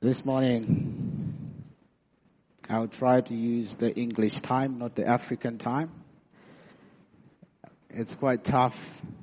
This morning, I'll try to use the English time, not the African time. It's quite tough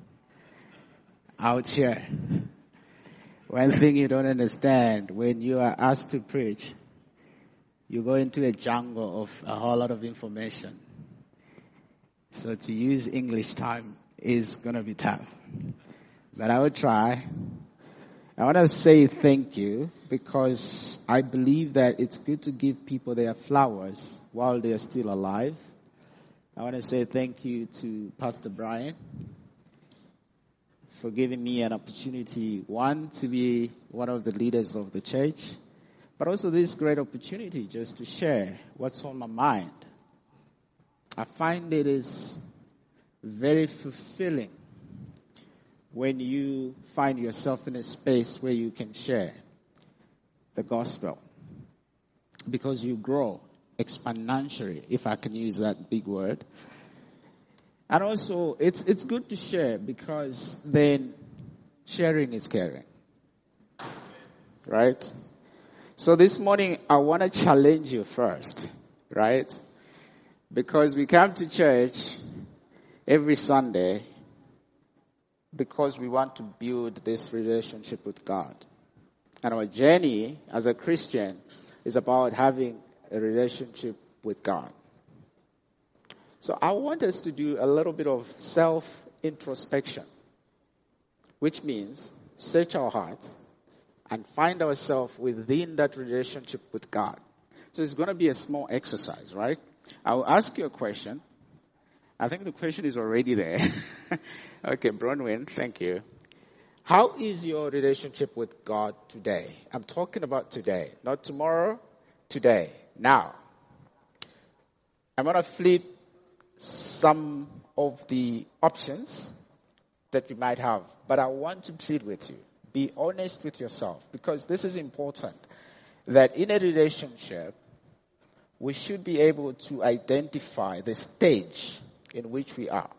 out here. One thing you don't understand, when you are asked to preach, you go into a jungle of a whole lot of information. So to use English time is going to be tough. But I will try. I want to say thank you because I believe that it's good to give people their flowers while they are still alive. I want to say thank you to Pastor Brian for giving me an opportunity, one, to be one of the leaders of the church, but also this great opportunity just to share what's on my mind. I find it is very fulfilling when you find yourself in a space where you can share the gospel, because you grow exponentially, if I can use that big word. And also, it's good to share because then sharing is caring, right? So this morning, I want to challenge you first, right? Because we come to church every Sunday because we want to build this relationship with God. And our journey as a Christian is about having a relationship with God. So I want us to do a little bit of self-introspection, which means search our hearts and find ourselves within that relationship with God. So it's going to be a small exercise, right? I will ask you a question. I think the question is already there. Okay, Bronwyn, thank you. How is your relationship with God today? I'm talking about today, not tomorrow, today, now. I'm going to flip some of the options that you might have, but I want to plead with you. Be honest with yourself, because this is important, that in a relationship, we should be able to identify the stage in which we are.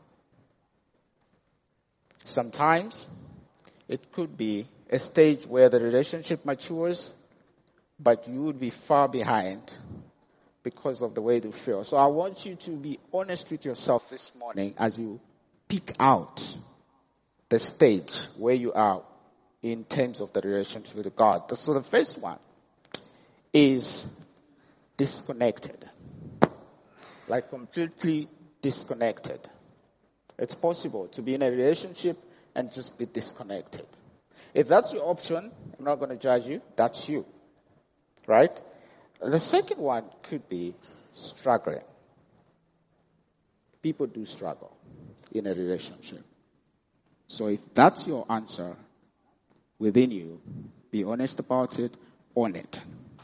Sometimes it could be a stage where the relationship matures, but you would be far behind because of the way you feel. So I want you to be honest with yourself this morning as you pick out the stage where you are in terms of the relationship with God. So the first one is disconnected. Like completely disconnected. It's possible to be in a relationship and just be disconnected. If that's your option, I'm not going to judge you. That's you. Right? The second one could be struggling. People do struggle in a relationship. So if that's your answer within you, be honest about it, own it.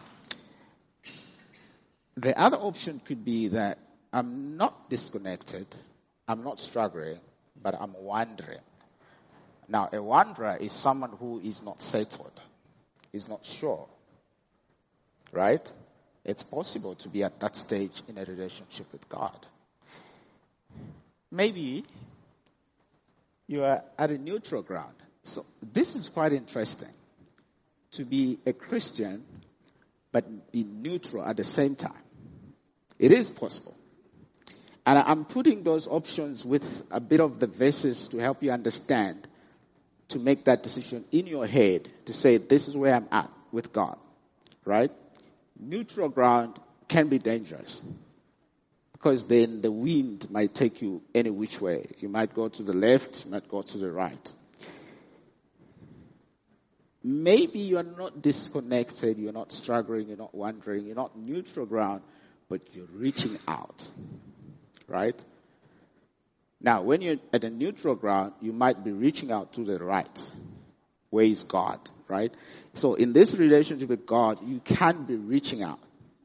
The other option could be that I'm not disconnected, I'm not struggling, but I'm wandering. Now, a wanderer is someone who is not settled, is not sure, right? It's possible to be at that stage in a relationship with God. Maybe you are at a neutral ground. So this is quite interesting, to be a Christian but be neutral at the same time. It is possible. And I'm putting those options with a bit of the verses to help you understand, to make that decision in your head, to say, this is where I'm at with God, right? Neutral ground can be dangerous because then the wind might take you any which way. You might go to the left, you might go to the right. Maybe you're not disconnected, you're not struggling, you're not wandering, you're not neutral ground, but you're reaching out, right? Now, when you're at a neutral ground, you might be reaching out to the right. Where is God, right? So in this relationship with God, you can be reaching out.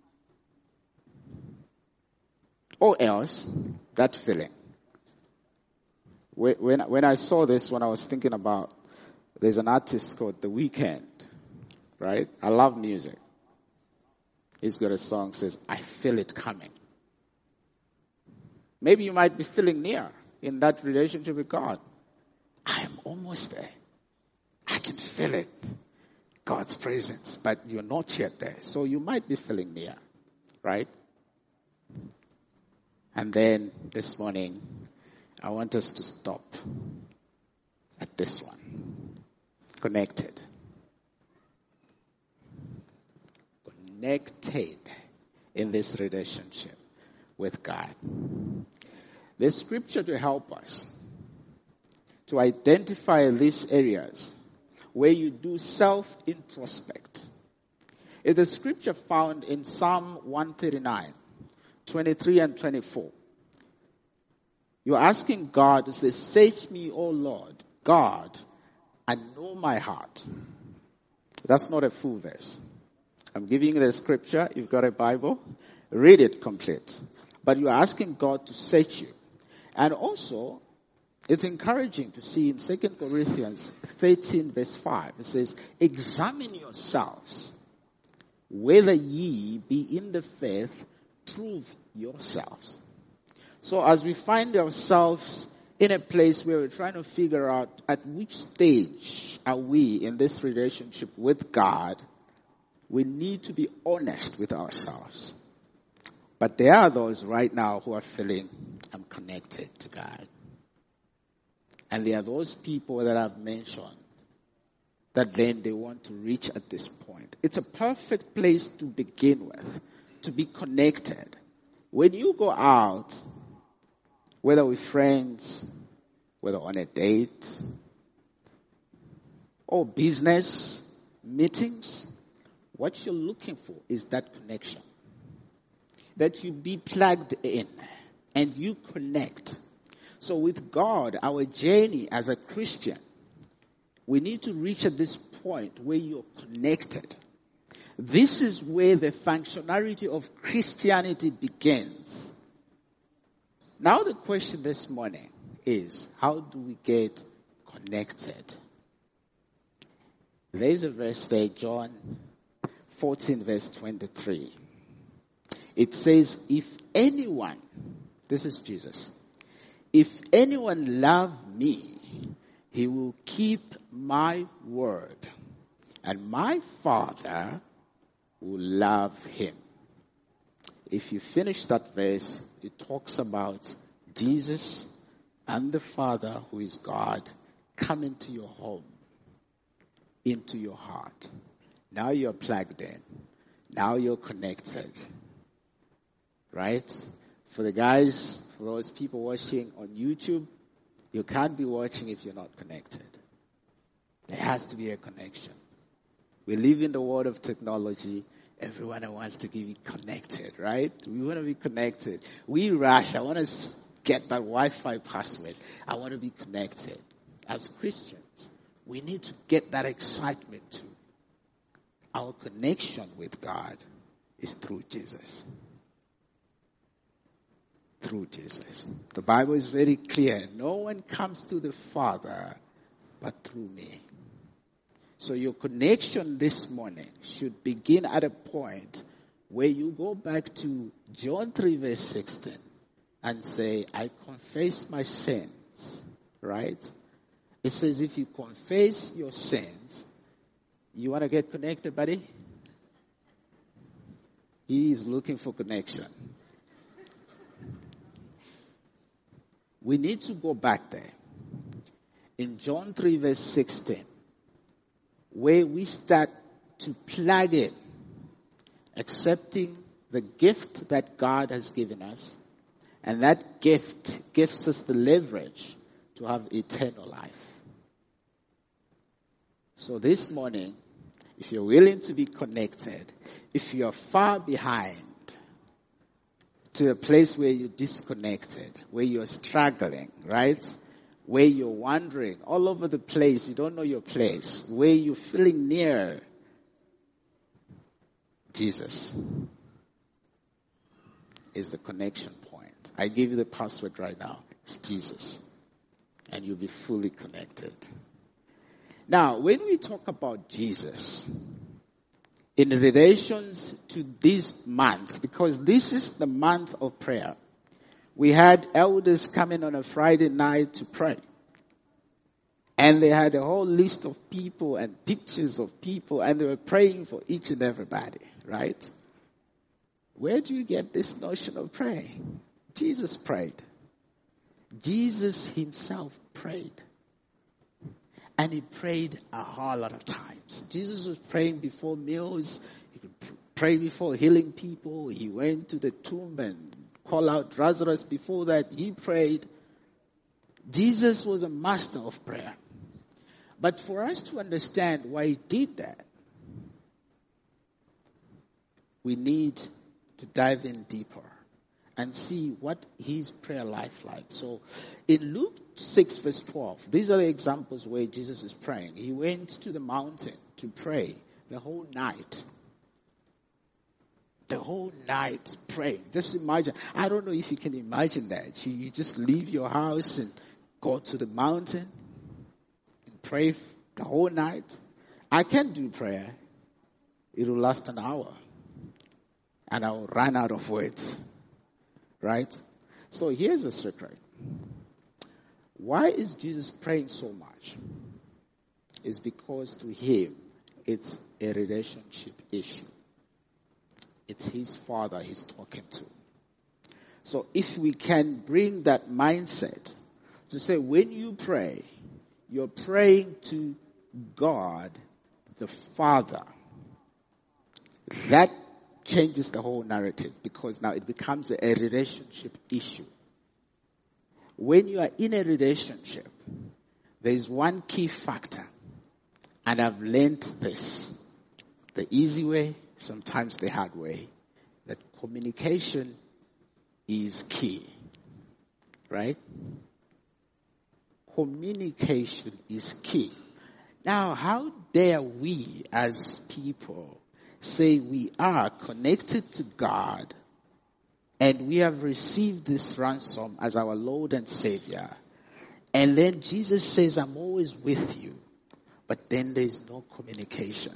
Or else, that feeling. When I saw this, when I was thinking about, there's an artist called The Weeknd, right? I love music. He's got a song that says, I feel it coming. Maybe you might be feeling near in that relationship with God. I am almost there. I can feel it God's presence, but you're not yet there. So you might be feeling near, right? And then this morning, I want us to stop at this one. Connected. Connected in this relationship with God. The scripture to help us to identify these areas where you do self-introspect is the scripture found in Psalm 139, 23 and 24. You're asking God to say, search me, O Lord, God, and know my heart. That's not a full verse. I'm giving you the scripture. You've got a Bible. Read it complete. But you're asking God to search you. And also, it's encouraging to see in 2 Corinthians 13 verse 5, it says, examine yourselves, whether ye be in the faith, prove yourselves. So as we find ourselves in a place where we're trying to figure out at which stage are we in this relationship with God, we need to be honest with ourselves. But there are those right now who are feeling, I'm connected to God. And there are those people that I've mentioned that then they want to reach at this point. It's a perfect place to begin with, to be connected. When you go out, whether with friends, whether on a date, or business meetings, what you're looking for is that connection. That you be plugged in and you connect. So with God, our journey as a Christian, we need to reach at this point where you're connected. This is where the functionality of Christianity begins. Now the question this morning is, how do we get connected? There's a verse there, John 14 verse 23. It says, if anyone, this is Jesus, if anyone love me, he will keep my word, and my Father will love him. If you finish that verse, it talks about Jesus and the Father, who is God, coming to your home, into your heart. Now you're plugged in. Now you're connected. Right? For the guys, for those people watching on YouTube, you can't be watching if you're not connected. There has to be a connection. We live in the world of technology. Everyone wants to be connected, right? We want to be connected. We rush. I want to get that Wi-Fi password. I want to be connected. As Christians, we need to get that excitement too. Our connection with God is through Jesus. Through Jesus. The Bible is very clear. No one comes to the Father but through me. So your connection this morning should begin at a point where you go back to John 3 verse 16 and say, I confess my sins. Right? It says if you confess your sins, you want to get connected, buddy? He is looking for connection. We need to go back there. In John 3 verse 16, where we start to plug in, accepting the gift that God has given us, and that gift gives us the leverage to have eternal life. So this morning, if you're willing to be connected, if you're far behind, to a place where you're disconnected, where you're struggling, right? Where you're wandering all over the place, you don't know your place, where you're feeling near Jesus is the connection point. I give you the password right now. It's Jesus. And you'll be fully connected. Now, when we talk about Jesus, in relations to this month, because this is the month of prayer, we had elders coming on a Friday night to pray. And they had a whole list of people and pictures of people, and they were praying for each and everybody, right? Where do you get this notion of praying? Jesus prayed. Jesus himself prayed. And he prayed a whole lot of times. Jesus was praying before meals. He could pray before healing people. He went to the tomb and called out Lazarus. Before that, he prayed. Jesus was a master of prayer. But for us to understand why he did that, we need to dive in deeper and see what his prayer life like. So in Luke 6 verse 12, these are the examples where Jesus is praying. He went to the mountain to pray the whole night. The whole night praying. Just imagine. I don't know if you can imagine that. You just leave your house and go to the mountain and pray the whole night. I can do prayer. It will last an hour. And I will run out of words. Right? So here's a secret. Why is Jesus praying so much? It's because to him, it's a relationship issue. It's his Father he's talking to. So if we can bring that mindset to say when you pray, you're praying to God, the Father. That changes the whole narrative because now it becomes a relationship issue. When you are in a relationship, there is one key factor, and I've learned this the easy way, sometimes the hard way, that communication is key, right? Communication is key. Now, how dare we as people say we are connected to God and we have received this ransom as our Lord and Savior, and then Jesus says, I'm always with you, but then there is no communication.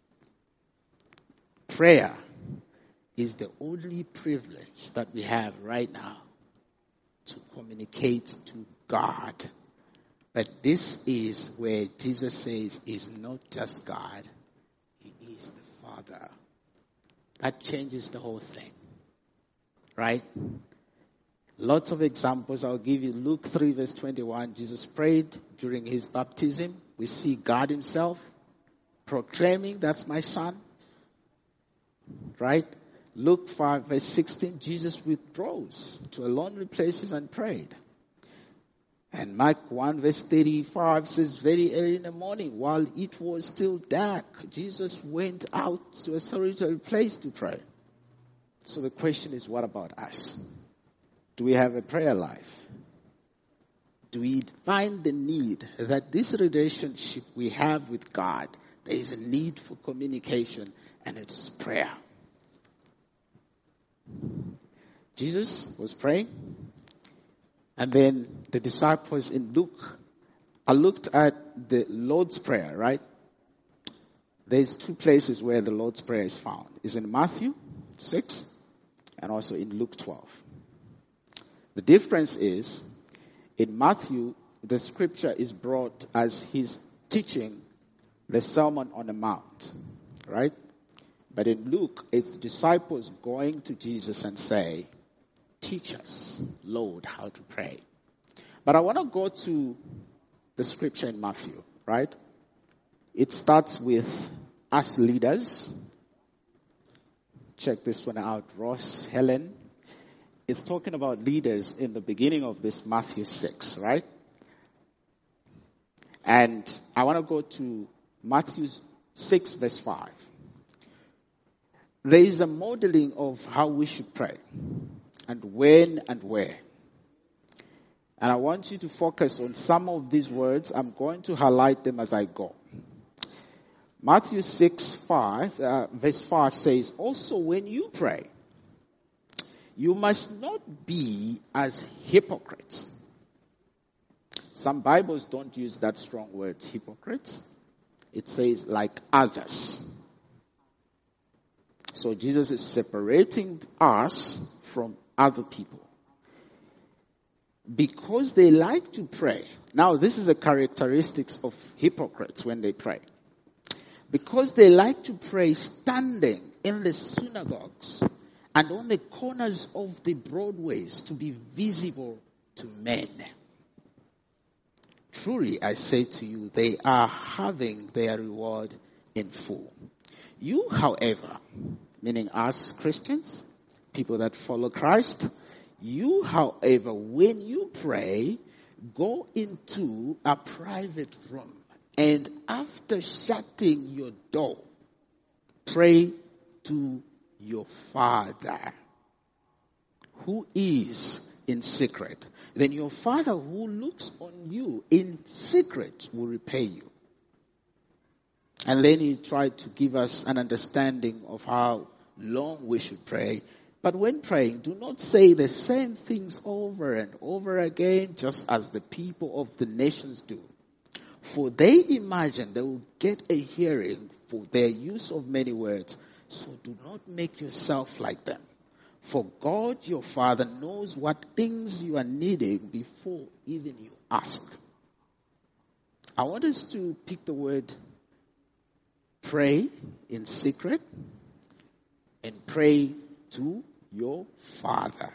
Prayer is the only privilege that we have right now to communicate to God. But this is where Jesus says is not just God, he is the Father. That changes the whole thing. Right? Lots of examples. I'll give you Luke 3 verse 21. Jesus prayed during his baptism. We see God himself proclaiming, that's my son. Right? Luke 5 verse 16. Jesus withdraws to a lonely places and prayed. And Mark 1 verse 35 says, very early in the morning, while it was still dark, Jesus went out to a solitary place to pray. So the question is, what about us? Do we have a prayer life? Do we find the need that this relationship we have with God, there is a need for communication, and it's prayer? Jesus was praying, and then the disciples in Luke, I looked at the Lord's Prayer, right? There's two places where the Lord's Prayer is found. It's in Matthew 6 and also in Luke 12. The difference is, in Matthew, the scripture is brought as he's teaching the Sermon on the Mount, right? But in Luke, it's the disciples going to Jesus and say, teach us, Lord, how to pray. But I want to go to the scripture in Matthew, right? It starts with us leaders. Check this one out, Ross, Helen. It's talking about leaders in the beginning of this Matthew 6, right? And I want to go to Matthew 6 verse 5. There is a modeling of how we should pray, and when and where. And I want you to focus on some of these words. I'm going to highlight them as I go. Matthew 6, verse 5 says, also when you pray, you must not be as hypocrites. Some Bibles don't use that strong word, hypocrites. It says like others. So Jesus is separating us from other people. because they like to pray. Now, this is a characteristics of hypocrites when they pray. Because they like to pray standing in the synagogues and on the corners of the broadways to be visible to men. Truly, I say to you, they are having their reward in full. You, however, meaning us Christians, people that follow Christ, you, however, when you pray, go into a private room and after shutting your door, pray to your Father who is in secret. Then your Father who looks on you in secret will repay you. And then he tried to give us an understanding of how long we should pray. But when praying, do not say the same things over and over again, just as the people of the nations do. For they imagine they will get a hearing for their use of many words. So do not make yourself like them. For God your Father knows what things you are needing before even you ask. I want us to pick the word pray in secret and pray to your Father.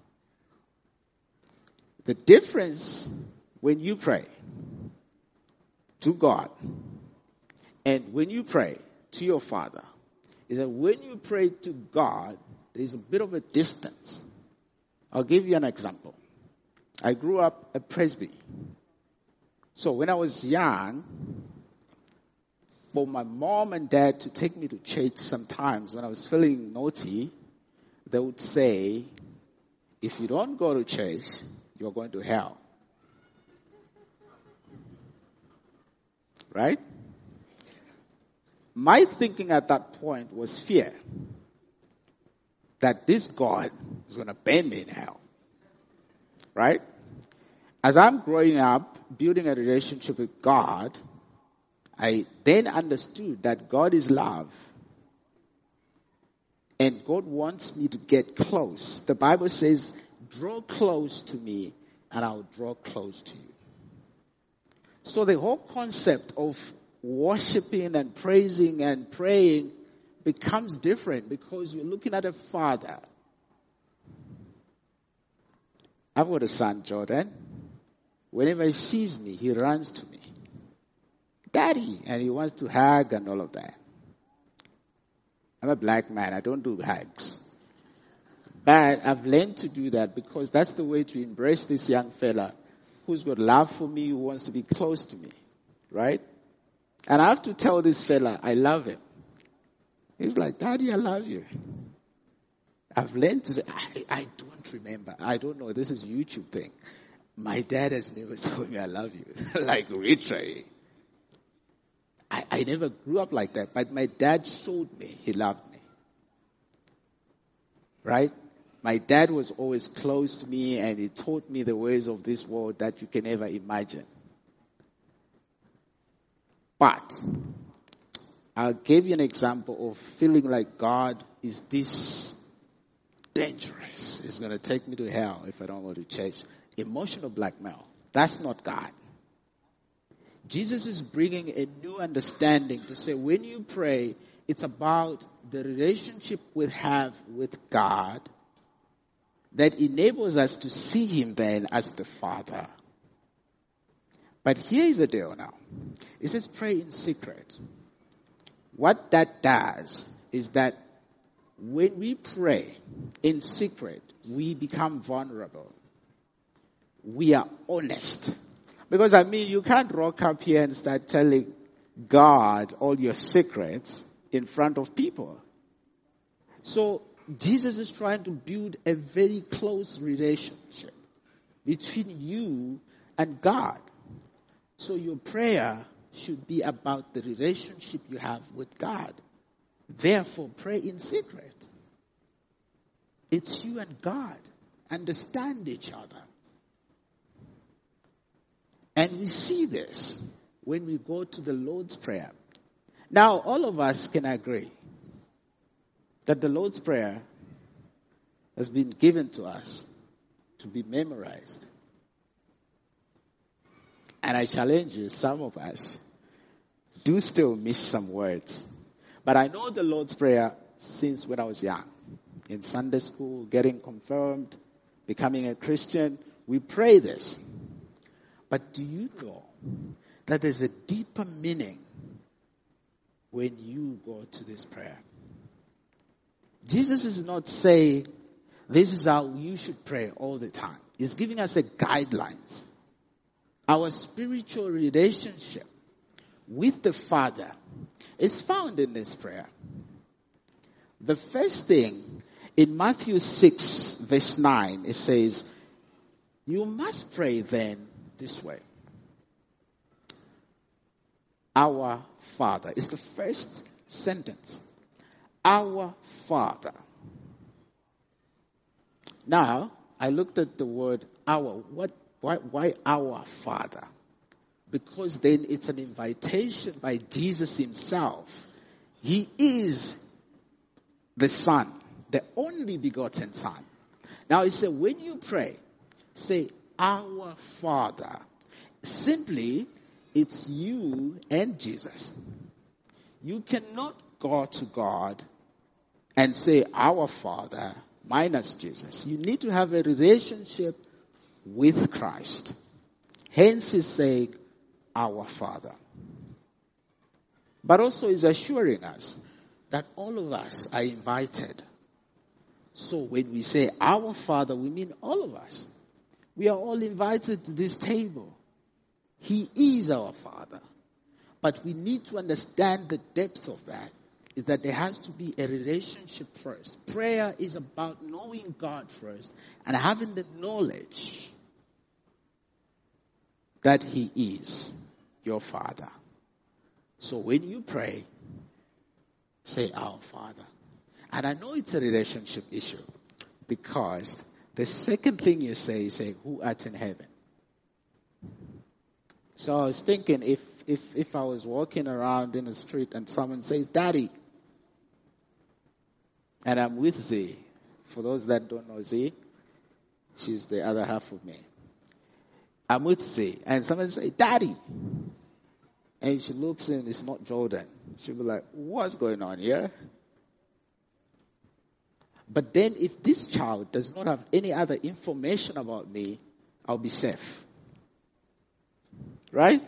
The difference when you pray to God and when you pray to your Father is that when you pray to God, there's a bit of a distance. I'll give you an example. I grew up a Presby. So when I was young, for my mom and dad to take me to church sometimes when I was feeling naughty, they would say, if you don't go to church, you're going to hell. Right? My thinking at that point was fear. That this God is going to burn me in hell. Right? As I'm growing up, building a relationship with God, I then understood that God is love. And God wants me to get close. The Bible says, draw close to me and I'll draw close to you. So the whole concept of worshiping and praising and praying becomes different because you're looking at a father. I've got a son, Jordan. Whenever he sees me, he runs to me. Daddy, and he wants to hug and all of that. I'm a black man. I don't do hugs. But I've learned to do that because that's the way to embrace this young fella who's got love for me, who wants to be close to me. Right? And I have to tell this fella, I love him. He's like, Daddy, I love you. I've learned to say, I don't remember. I don't know. This is a YouTube thing. My dad has never told me I love you. Like, literally. I never grew up like that, but my dad showed me he loved me. Right? My dad was always close to me and he taught me the ways of this world that you can never imagine. But I'll give you an example of feeling like God is this dangerous. It's going to take me to hell if I don't go to church. Emotional blackmail. That's not God. Jesus is bringing a new understanding to say when you pray, it's about the relationship we have with God that enables us to see Him then as the Father. But here is the deal now. It says pray in secret. What that does is that when we pray in secret, we become vulnerable. We are honest. Because you can't rock up here and start telling God all your secrets in front of people. So Jesus is trying to build a very close relationship between you and God. So your prayer should be about the relationship you have with God. Therefore, pray in secret. It's you and God. Understand each other. And we see this when we go to the Lord's Prayer. Now, all of us can agree that the Lord's Prayer has been given to us to be memorized And I challenge you, some of us do still miss some words. But I know the Lord's Prayer since when I was young. In Sunday school, getting confirmed, becoming a Christian, we pray this. But do you know that there's a deeper meaning when you go to this prayer? Jesus is not saying this is how you should pray all the time. He's giving us a guidelines. Our spiritual relationship with the Father is found in this prayer. The first thing, in Matthew 6 verse 9, it says, you must pray then this way. Our Father is the first sentence. Our Father. Now, I looked at the word our. Why our Father? Because then it's an invitation by Jesus himself. He is the Son, the only begotten Son. Now he said, when you pray, say, our Father. Simply, it's you and Jesus. You cannot go to God and say, our Father, minus Jesus. You need to have a relationship with Christ. Hence he's saying, our Father. But also he's assuring us that all of us are invited. So when we say our Father, we mean all of us. We are all invited to this table. He is our Father. But we need to understand the depth of that. Is that there has to be a relationship first. Prayer is about knowing God first and having the knowledge that He is your Father. So when you pray, say our Father. And I know it's a relationship issue because the second thing you say, who art in heaven. So I was thinking if I was walking around in the street and someone says, Daddy, and I'm with Z. For those that don't know Z, she's the other half of me. I'm with Z. And someone say, Daddy. And she looks in, it's not Jordan. She'll be like, what's going on here? But then if this child does not have any other information about me, I'll be safe. Right?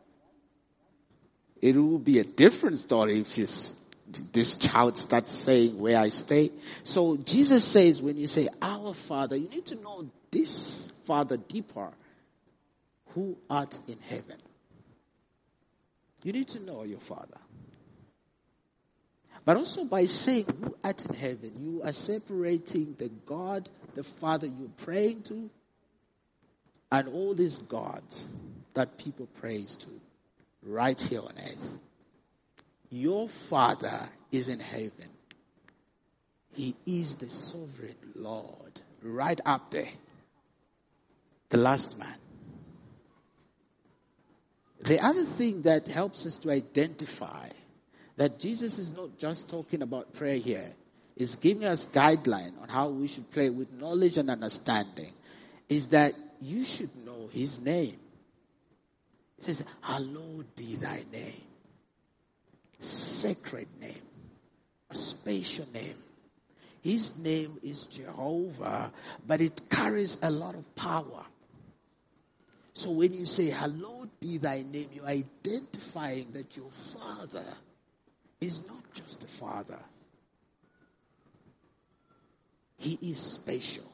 It will be a different story if this child starts saying where I stay. So Jesus says when you say our Father, you need to know this Father deeper. Who art in heaven. You need to know your Father. But also by saying who art in heaven, you are separating the God, the Father you're praying to, and all these gods that people praise to right here on earth. Your Father is in heaven. He is the sovereign Lord. Right up there. The last man. The other thing that helps us to identify that Jesus is not just talking about prayer here, is giving us guideline on how we should pray with knowledge and understanding, is that you should know His name. It says, hallowed be thy name. Sacred name. A spatial name. His name is Jehovah, but it carries a lot of power. So when you say, hallowed be thy name, you're identifying that your Father is not just a Father. He is spatial.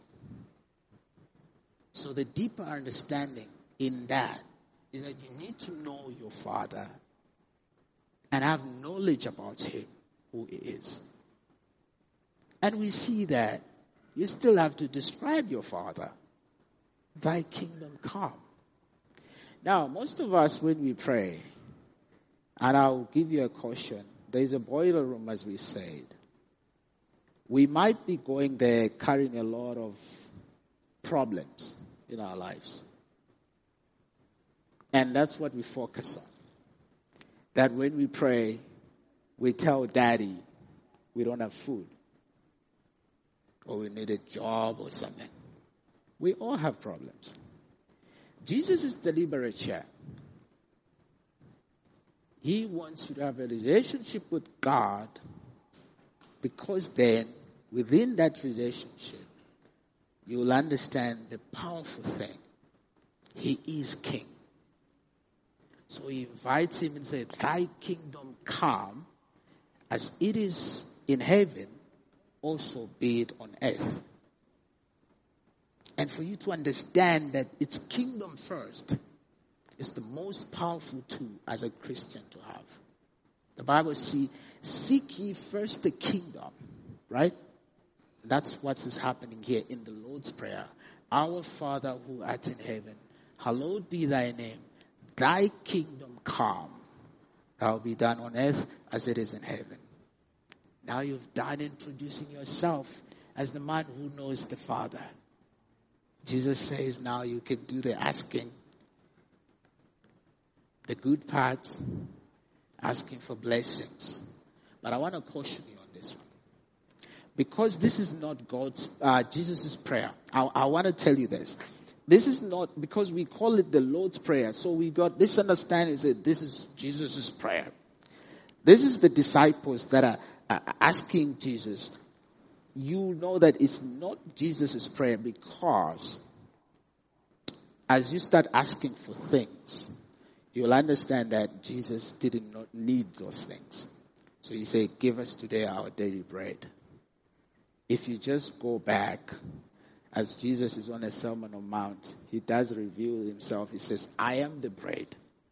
So the deeper understanding in that is that you need to know your Father and have knowledge about Him, who He is. And we see that you still have to describe your Father. Thy kingdom come. Now, most of us when we pray, and I'll give you a caution, there's a boiler room as we said. We might be going there carrying a lot of problems in our lives. And that's what we focus on. That when we pray, we tell Daddy we don't have food. Or we need a job or something. We all have problems. Jesus is deliberate here. He wants you to have a relationship with God, because then, within that relationship, you will understand the powerful thing. He is king. So he invites him and says, thy kingdom come, as it is in heaven, also be it on earth. And for you to understand that it's kingdom first is the most powerful tool as a Christian to have. The Bible says, seek ye first the kingdom, right? That's what is happening here in the Lord's Prayer. Our Father who art in heaven, hallowed be thy name. Thy kingdom come. Thou be done on earth as it is in heaven. Now you've done introducing yourself as the man who knows the Father. Jesus says now you can do the asking, the good parts, asking for blessings. But I want to caution you on this one. Because this is not Jesus' prayer. I want to tell you this. This is not, because we call it the Lord's Prayer. So we got this understanding that this is Jesus' prayer. This is the disciples that are asking Jesus. You know that it's not Jesus' prayer, because as you start asking for things, you'll understand that Jesus did not need those things. So he said, give us today our daily bread. If you just go back, as Jesus is on a Sermon on Mount, he does reveal himself. He says, I am the bread.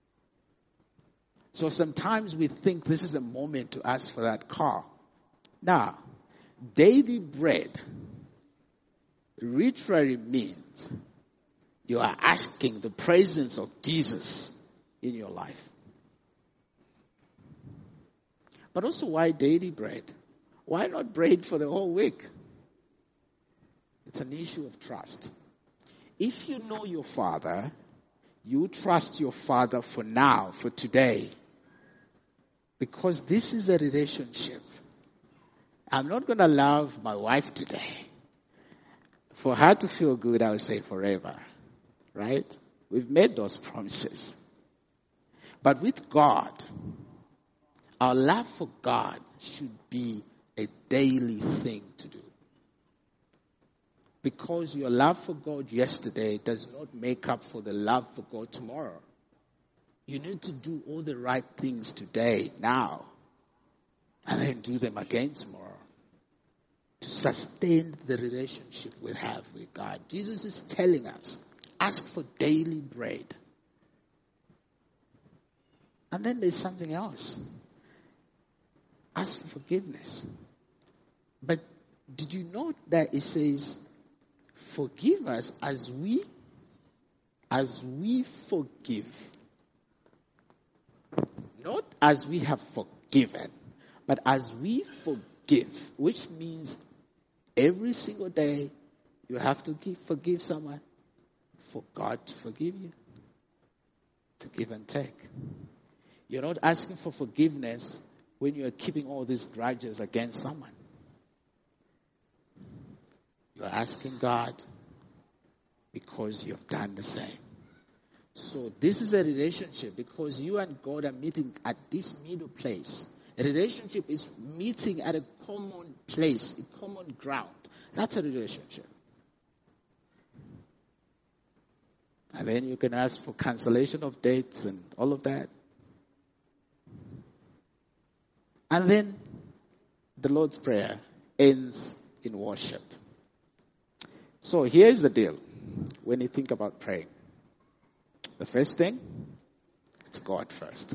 So sometimes we think this is a moment to ask for that car. Now, daily bread literally means you are asking the presence of Jesus in your life. But also, why daily bread? Why not bread for the whole week? It's an issue of trust. If you know your Father, you trust your Father for now, for today. Because this is a relationship. I'm not going to love my wife today. For her to feel good, I will say forever. Right? We've made those promises. But with God, our love for God should be a daily thing to do. Because your love for God yesterday does not make up for the love for God tomorrow. You need to do all the right things today, now, and then do them again tomorrow to sustain the relationship we have with God. Jesus is telling us, ask for daily bread. And then there's something else. Ask for forgiveness. But did you note that it says, forgive us as we forgive. Not as we have forgiven, but as we forgive, which means every single day you have to forgive someone for God to forgive you. To give and take. You're not asking for forgiveness when you are keeping all these grudges against someone. You are asking God because you have done the same. So this is a relationship because you and God are meeting at this middle place. A relationship is meeting at a common place, a common ground. That's a relationship. And then you can ask for cancellation of dates and all of that. And then the Lord's Prayer ends in worship. So here's the deal when you think about praying. The first thing, it's God first.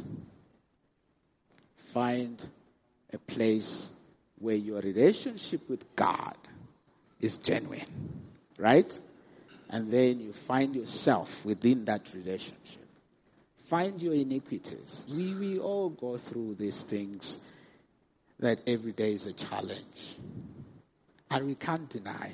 Find a place where your relationship with God is genuine, right? And then you find yourself within that relationship. Find your iniquities. We all go through these things that every day is a challenge. And we can't deny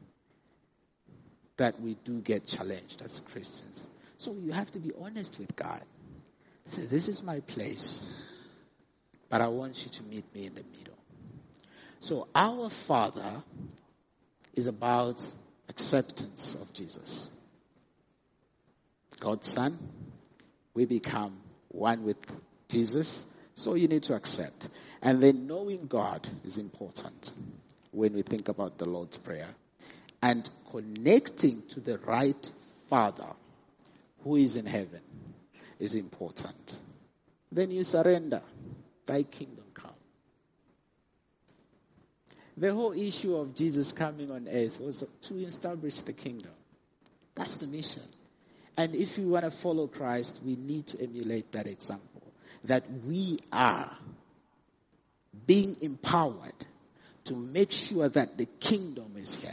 that we do get challenged as Christians. So you have to be honest with God. Say, this is my place, but I want you to meet me in the middle. So our Father is about acceptance of Jesus. God's Son. We become one with Jesus. So you need to accept. And then knowing God is important when we think about the Lord's Prayer. And connecting to the right Father who is in heaven is important. Then you surrender. Thy kingdom come. The whole issue of Jesus coming on earth was to establish the kingdom. That's the mission. And if we want to follow Christ, we need to emulate that example. That we are being empowered to make sure that the kingdom is here.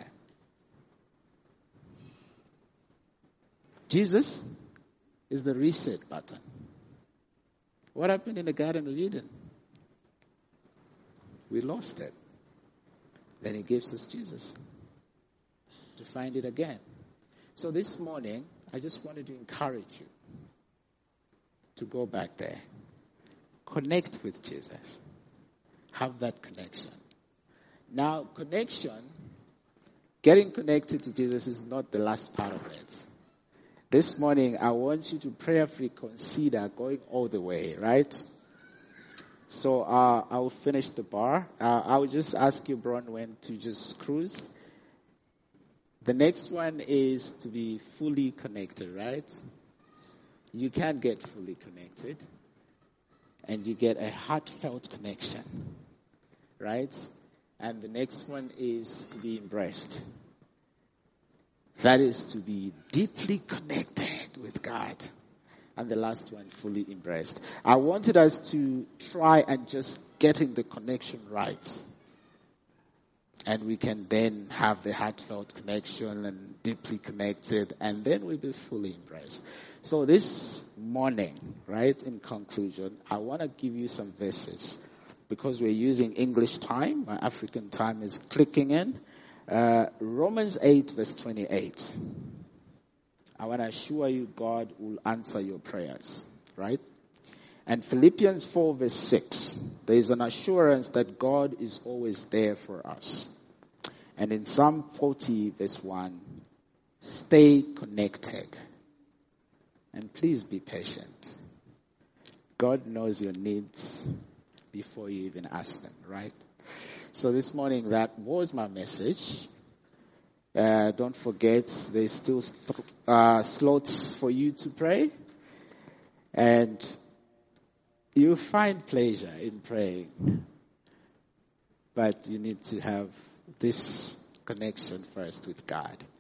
Jesus is the reset button. What happened in the Garden of Eden? We lost it. Then he gives us Jesus to find it again. So this morning, I just wanted to encourage you to go back there. Connect with Jesus. Have that connection. Now, getting connected to Jesus is not the last part of it. This morning, I want you to prayerfully consider going all the way, right? So I will finish the bar. I will just ask you, Bronwyn, to just cruise. The next one is to be fully connected, right? You can get fully connected. And you get a heartfelt connection, right? And the next one is to be embraced. That is to be deeply connected with God. And the last one, fully embraced. I wanted us to try and just getting the connection right. And we can then have the heartfelt connection and deeply connected, and then we'll be fully embraced. So this morning, right, in conclusion, I want to give you some verses. Because we're using English time, my African time is clicking in. Romans 8 verse 28. I want to assure you God will answer your prayers, right? And Philippians 4 verse 6. There is an assurance that God is always there for us. And in Psalm 40 verse 1, stay connected. And please be patient. God knows your needs before you even ask them, right? So this morning, that was my message. Don't forget, there's still slots for you to pray. And you'll find pleasure in praying. But you need to have this connection first with God.